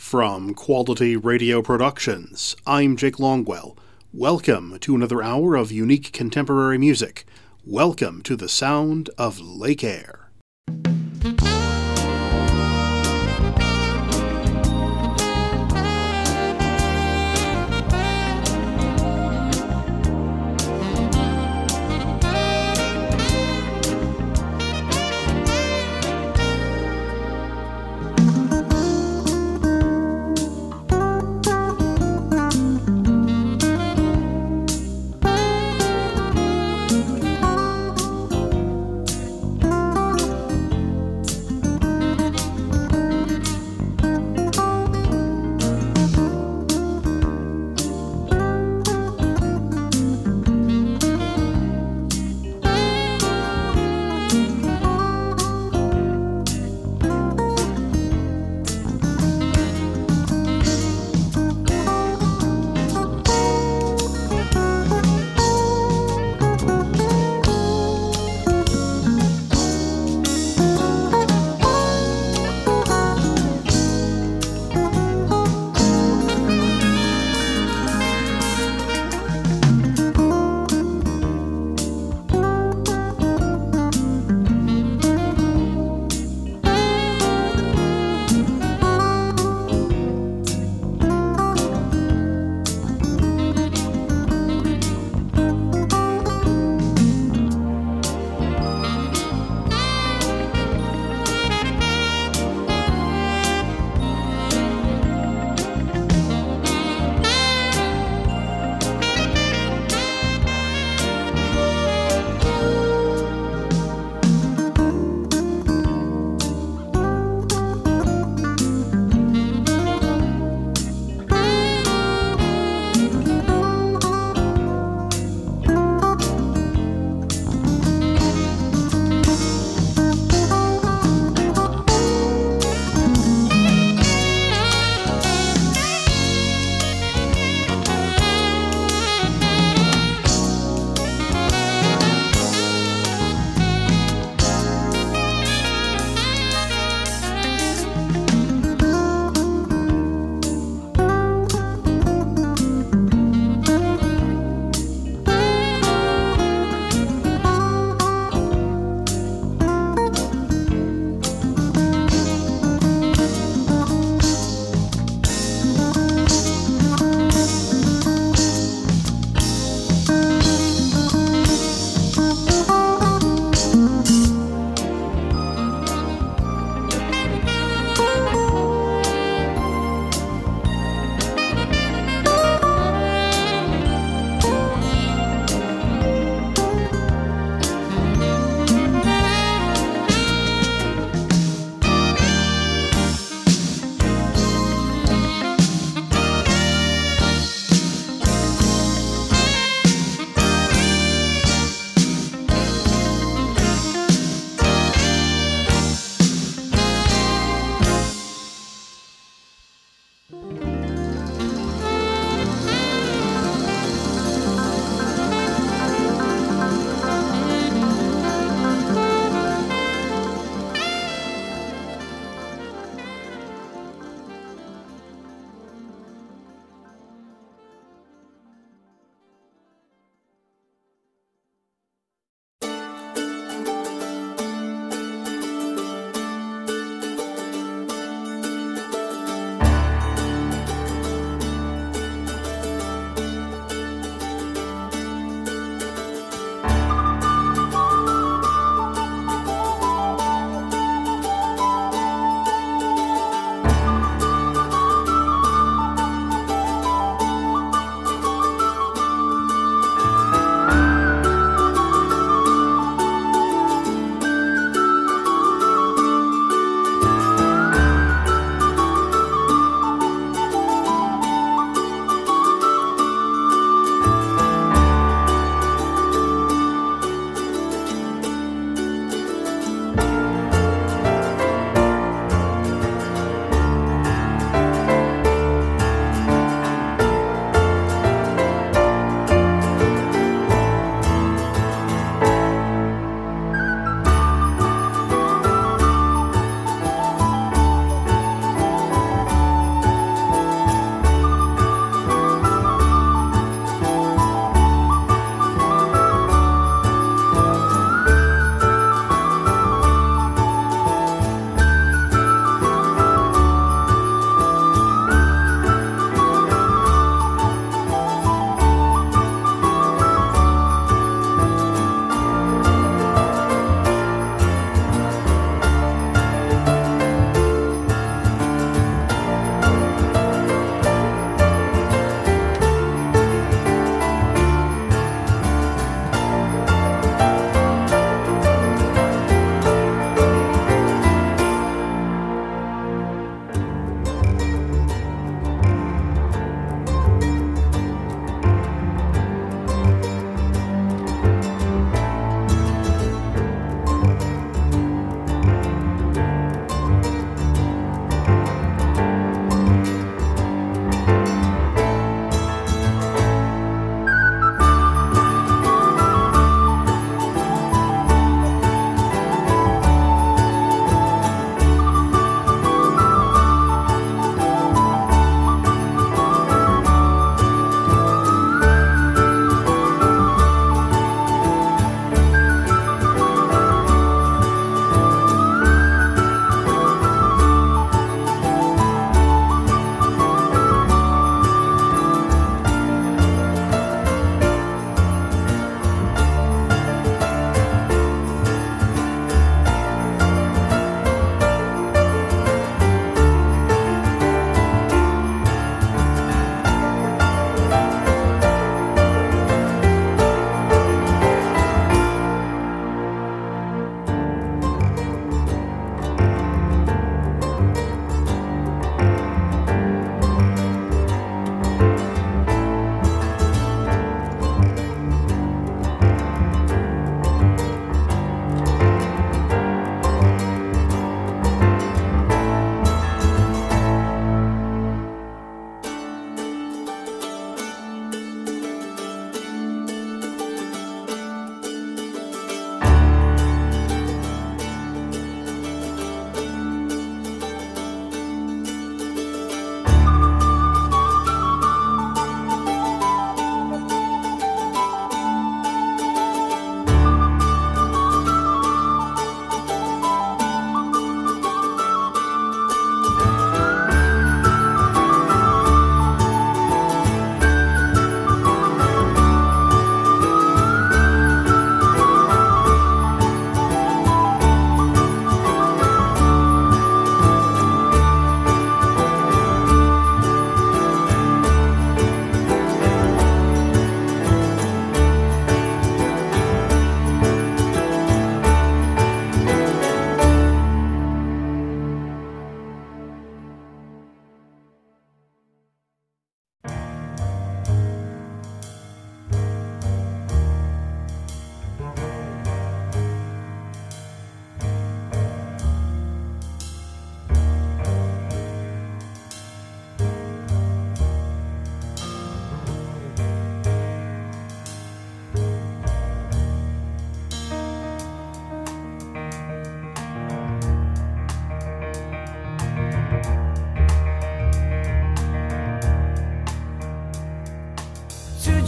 From Quality Radio Productions, I'm Jake Longwell. Welcome to another hour of unique contemporary music. Welcome to the sound of Lake Air.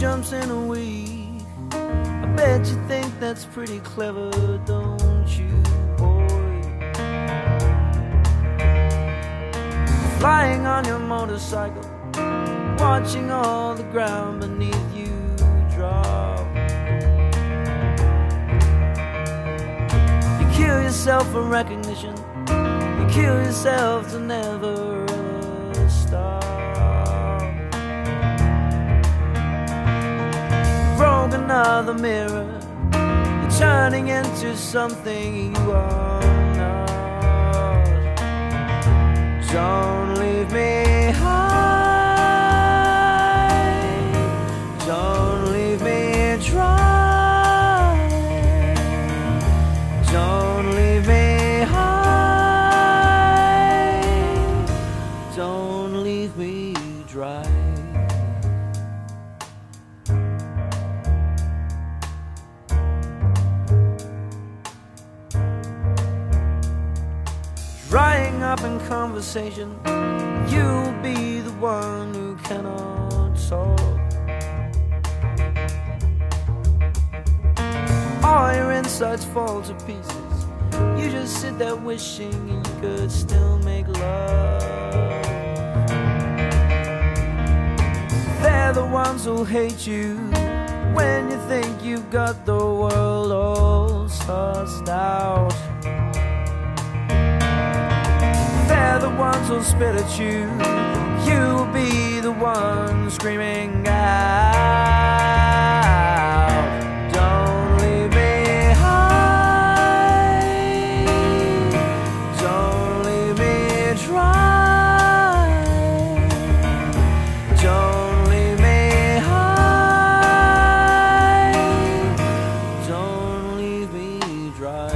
jumps in a week. I bet you think that's pretty clever, don't you, boy? Flying on your motorcycle, watching all the ground beneath you drop. You kill yourself for recognition, you kill yourself to never ever stop. Broke another mirror, you're turning into something you are not. Don't leave me high, don't leave me dry, don't leave me high, don't leave me dry. Drying up in conversation, you'll be the one who cannot talk. All your insides fall to pieces, you just sit there wishing you could still make love. They're the ones who'll hate you when you think you've got the world all sussed out. They're the ones who'll spit at you, you'll be the one screaming out. Don't leave me high, don't leave me dry, don't leave me high, don't leave me dry.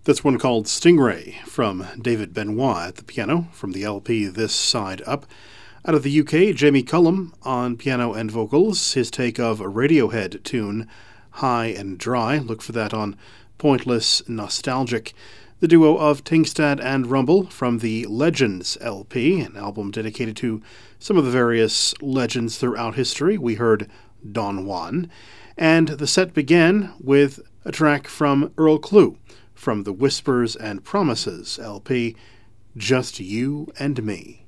This one called Stingray from David Benoit at the piano from the LP This Side Up. Out of the UK, Jamie Cullum on piano and vocals, his take of a Radiohead tune, High and Dry. Look for that on Pointless Nostalgic. The duo of Tingstad and Rumble from the Legends LP, an album dedicated to some of the various legends throughout history. We heard Don Juan. And the set began with a track from Earl Klugh from the Whispers and Promises LP, Just You and Me.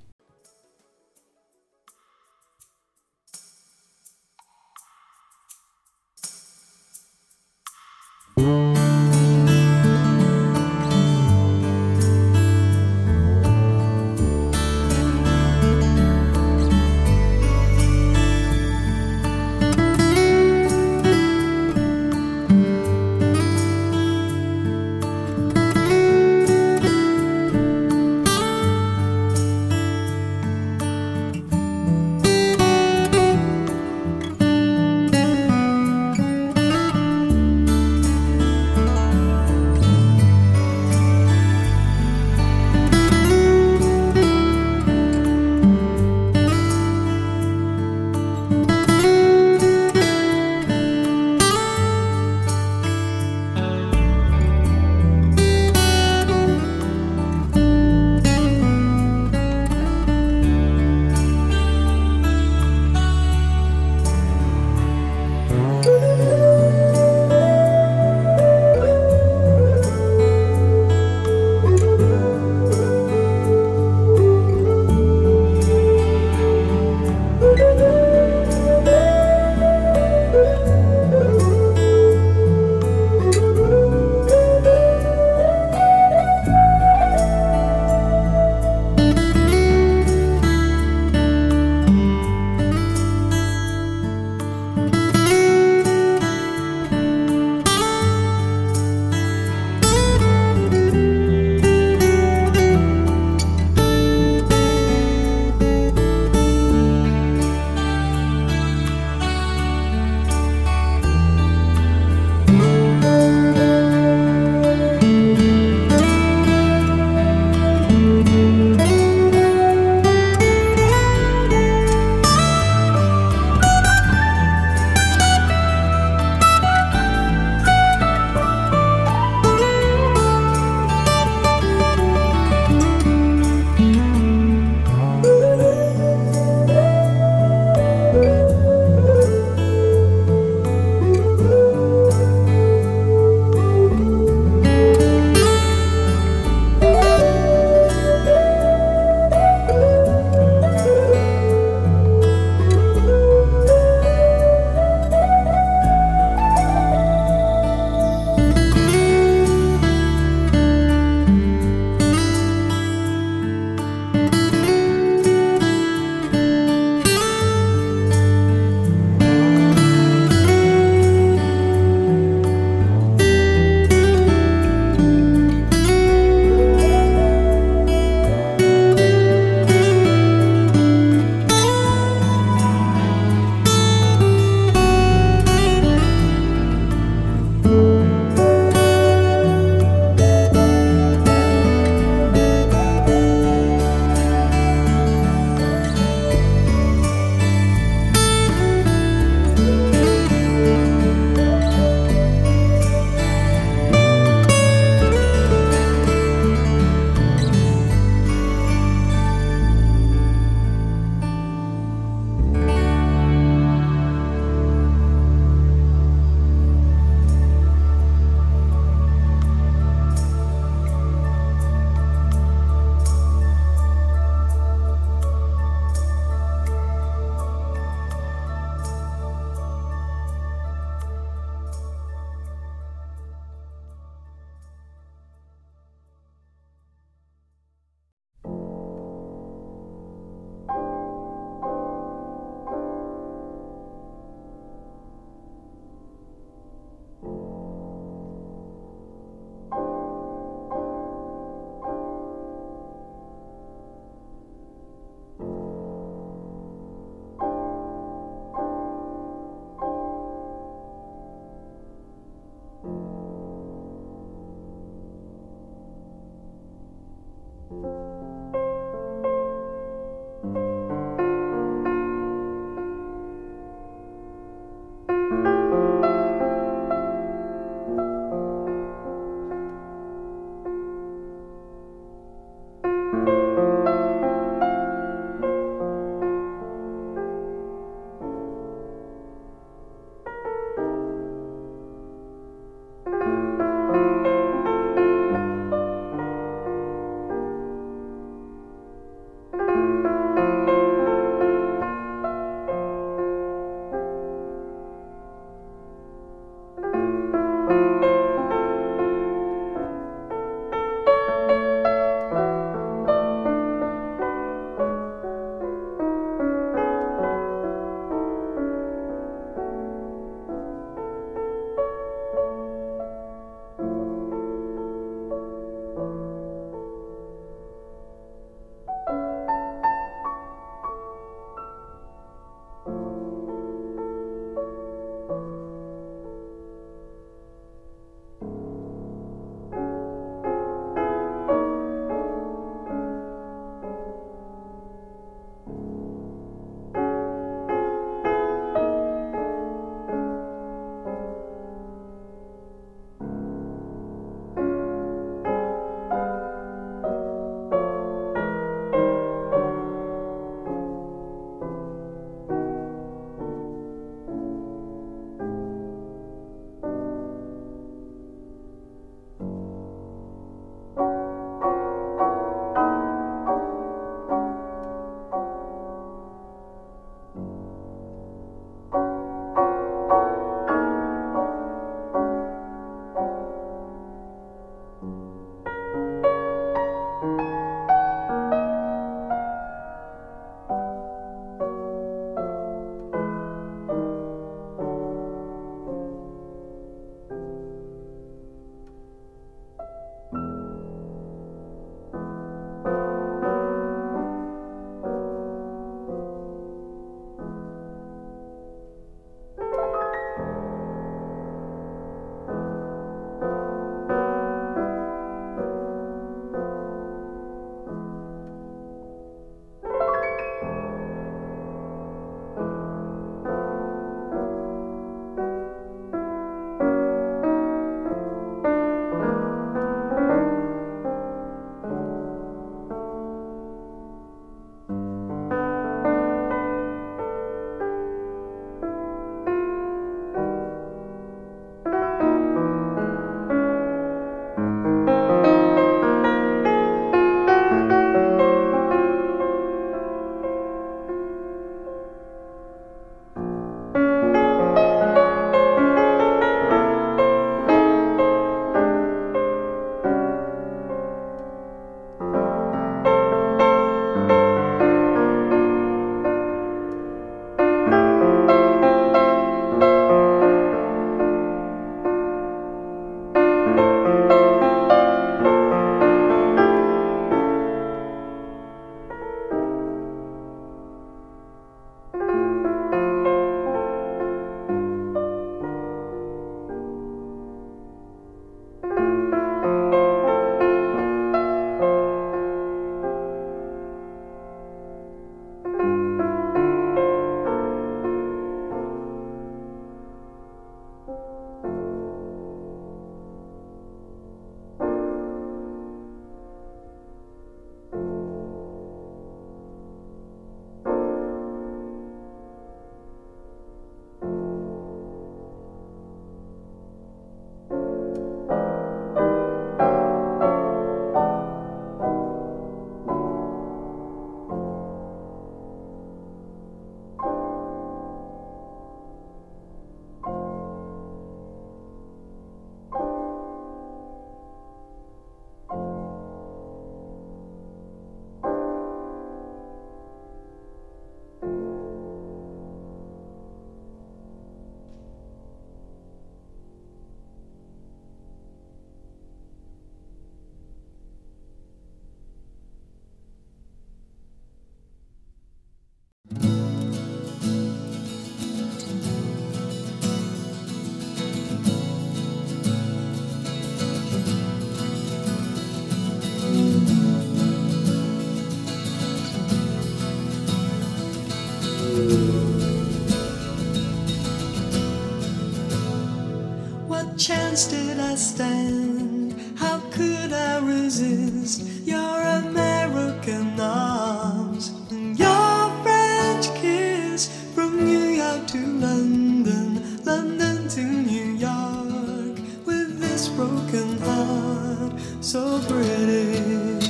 chance did I stand? How could I resist your American arms and your French kiss? From New York to London, London to New York, with this broken heart so British.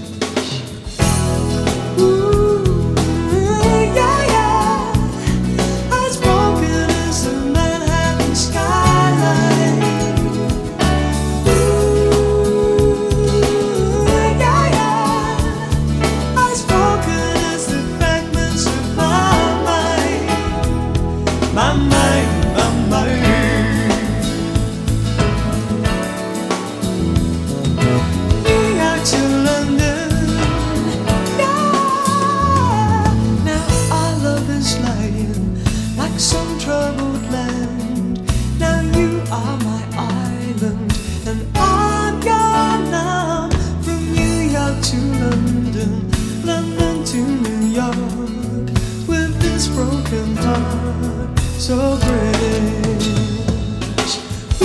So British.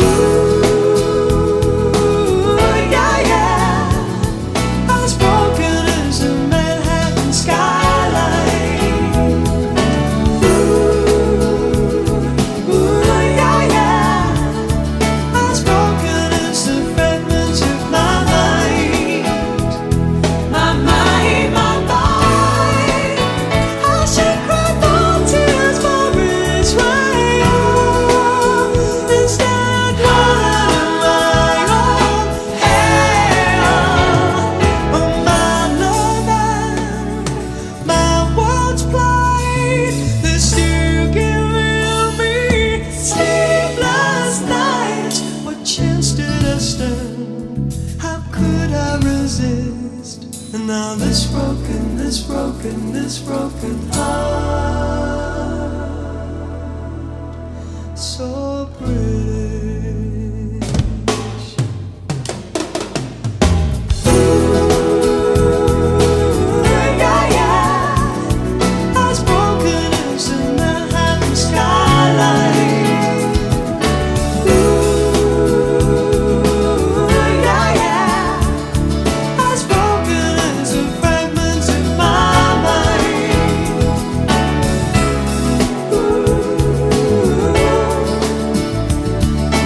Ooh, yeah, yeah. As broken as a Manhattan skyline. Ooh, yeah, yeah. As broken as the fragments of my mind. My mind, my mind. I should cry no tears for its right. And now this broken heart, so British. Ooh, yeah, yeah. As broken as the Manhattan skyline. Ooh, yeah, yeah. As broken as the fragments of my mind. Ooh,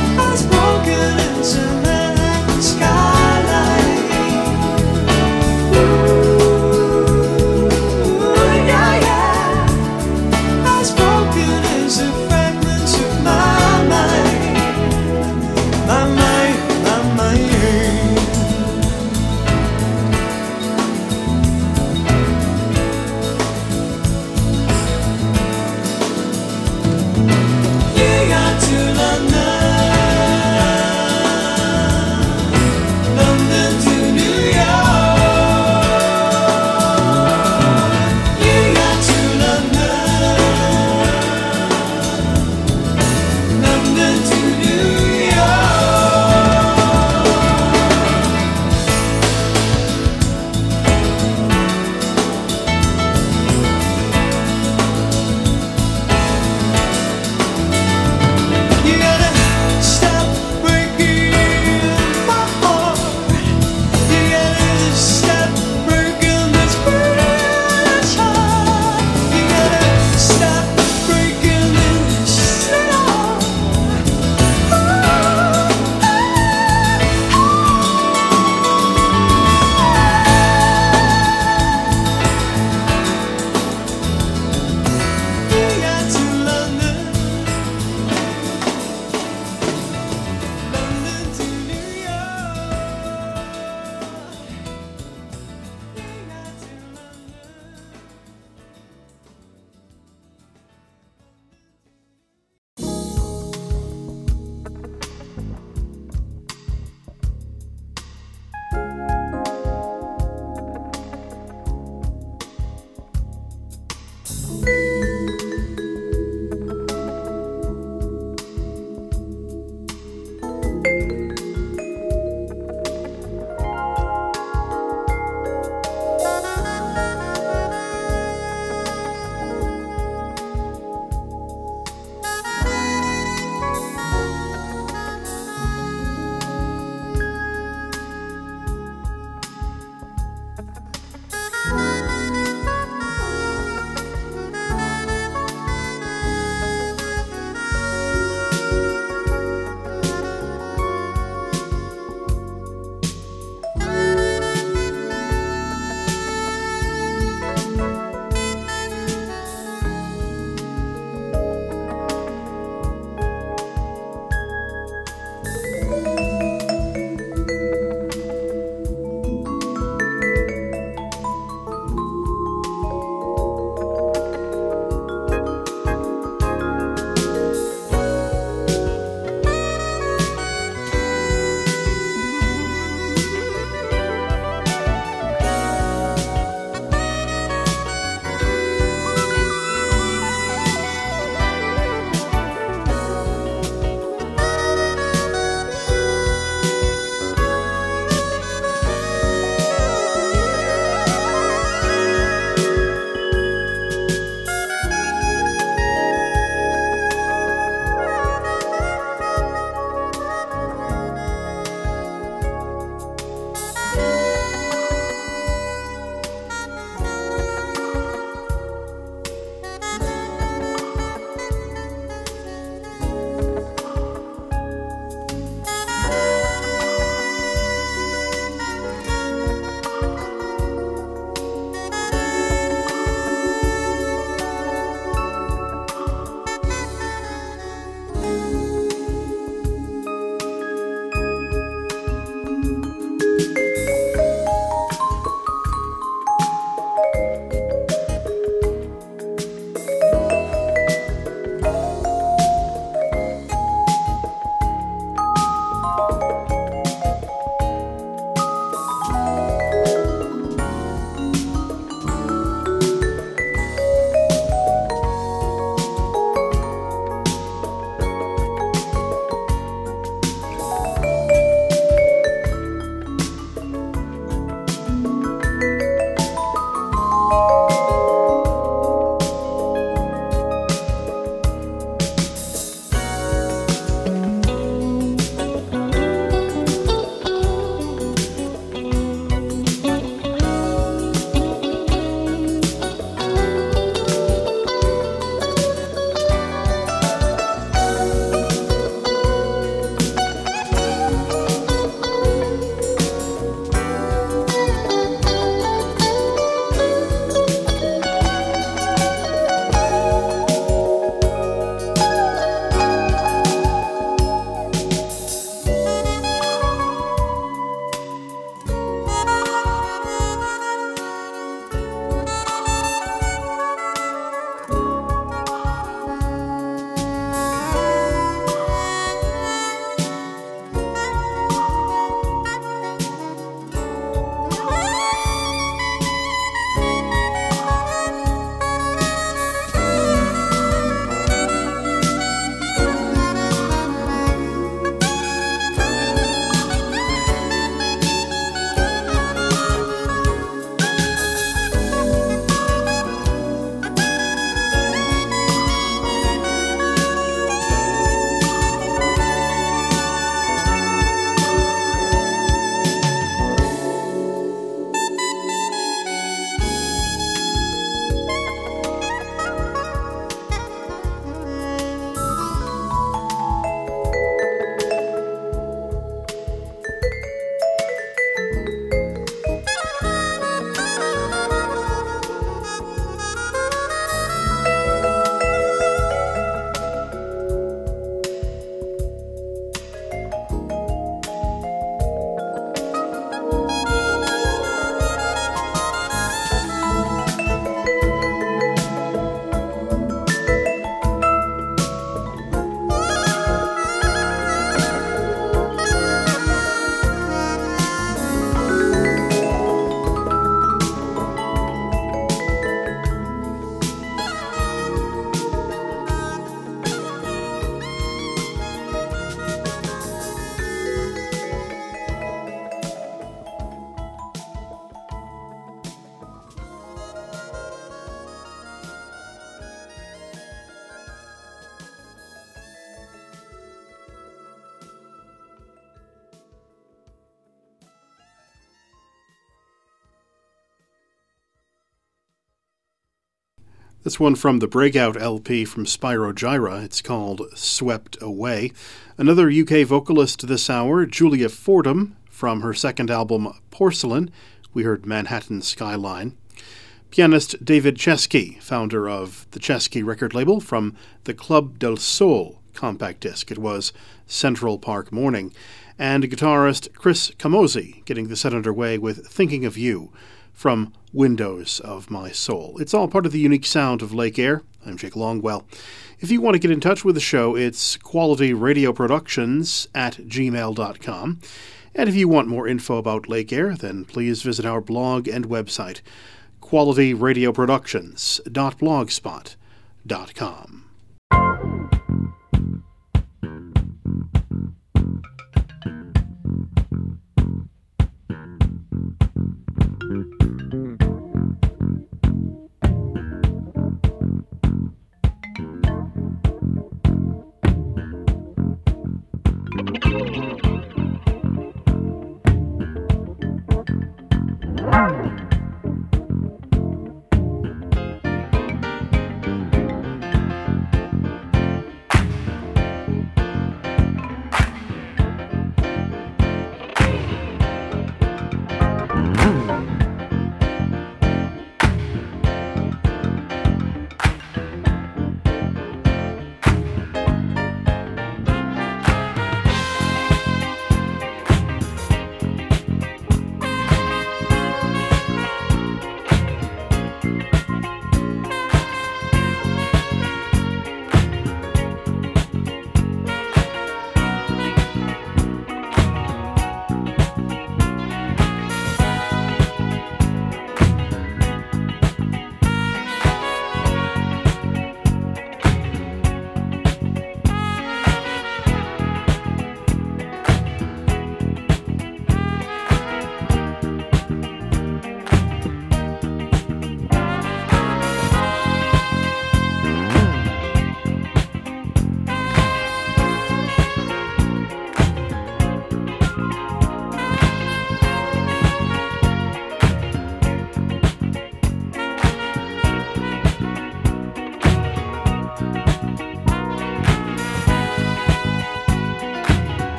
This one from the Breakout LP from Spyro Gyra. It's called Swept Away. Another UK vocalist this hour, Julia Fordham, from her second album Porcelain. We heard Manhattan Skyline. Pianist David Chesky, founder of the Chesky record label, from the Club del Sol compact disc. It was Central Park Morning. And guitarist Chris Camozzi, getting the set underway with Thinking of You, from Windows of My Soul. It's all part of the unique sound of Lake Air. I'm Jake Longwell. If you want to get in touch with the show, it's qualityradioproductions@gmail.com. And if you want more info about Lake Air, then please visit our blog and website, qualityradioproductions.blogspot.com.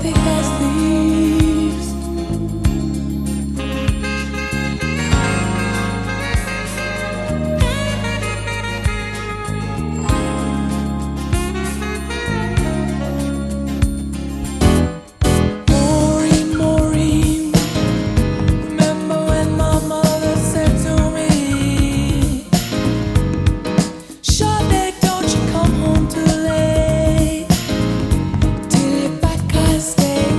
thick as thieves. Maureen, Maureen, remember when my mother said to me, Shawty, don't you come home too late, till your back I stay.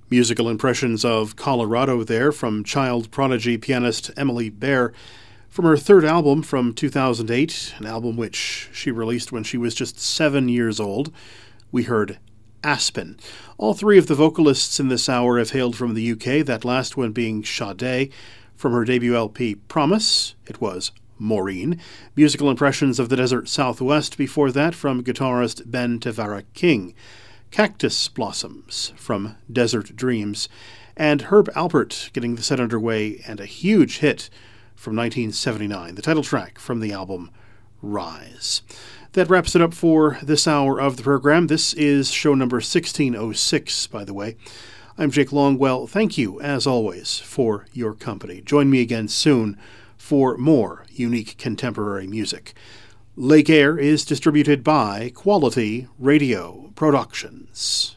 Musical impressions of Colorado there from child prodigy pianist Emily Baer from her third album from 2008, an album which she released when she was just 7 years old. We heard Aspen. All three of the vocalists in this hour have hailed from the UK, that last one being Sade. From her debut LP Promise, it was Maureen. Musical impressions of the Desert Southwest before that from guitarist Ben Tevara King. Cactus Blossoms from Desert Dreams, and Herb Alpert getting the set underway and a huge hit from 1979, the title track from the album Rise. That wraps it up for this hour of the program. This is show number 1606, by the way. I'm Jake Longwell. Thank you, as always, for your company. Join me again soon for more unique contemporary music. Lake Air is distributed by Quality Radio Productions.